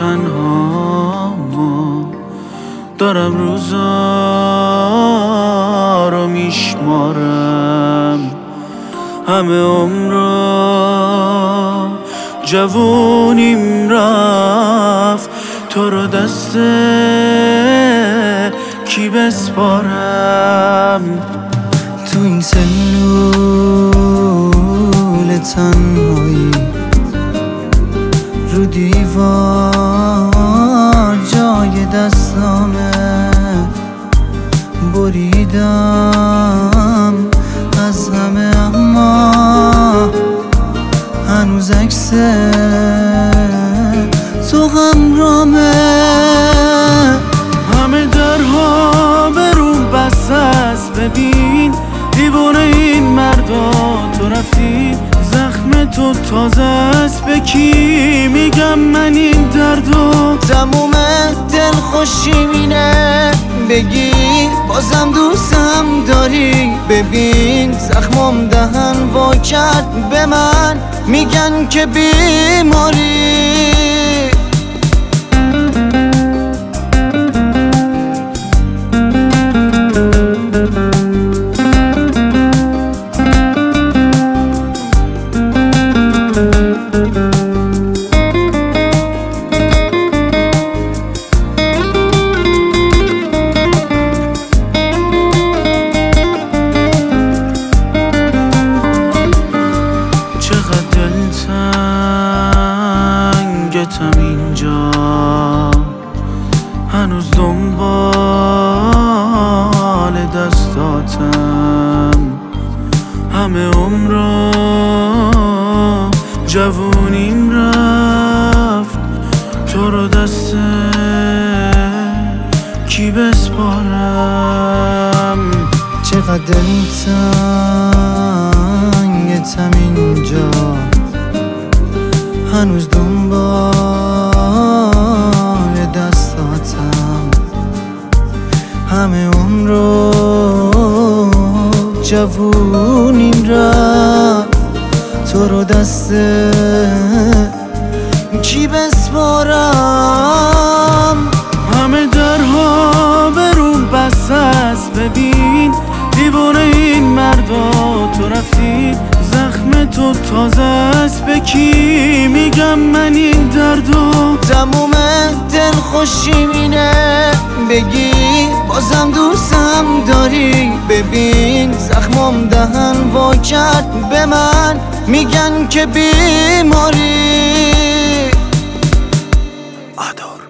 تنها دارم روزا رو میشمارم، همه عمرا جوونیم رفت، تو رو دست کی بسپارم؟ تو این سلول تنهایی رو دیوار جای دستامه، بریدم از همه اما هنوز عکس تو همرامه. همه درها به روم بسته است، ببین دیوانه این مردا، تو رفتی زخم تو تازه است، به کی میگم من این دردو؟ تموم دل خوشیمینه بگی بازم دوستم داری، ببین زخمم دهن وا کرد به من، میگن که بیماری. تنگتم اینجا، هنوز دنبال دستاتم، همه عمرا جوونیم رفت، تو رو دست کی بسپارم؟ چقدر دلتنگتم اینجا، هنوز دنبال دستاتم، همه عمرو جوونیم رفت، تو رو دست کی بسپارم؟ همه درها به روم بسته است، ببین دیوانه این مردا، تو رفتی زخم تو تازه است، به کی میگم من این دردو؟ تموم دل خوشیمینه بگی بازم دوستم داری، ببین زخمم دهن وا کرد به من، میگن که بیماری.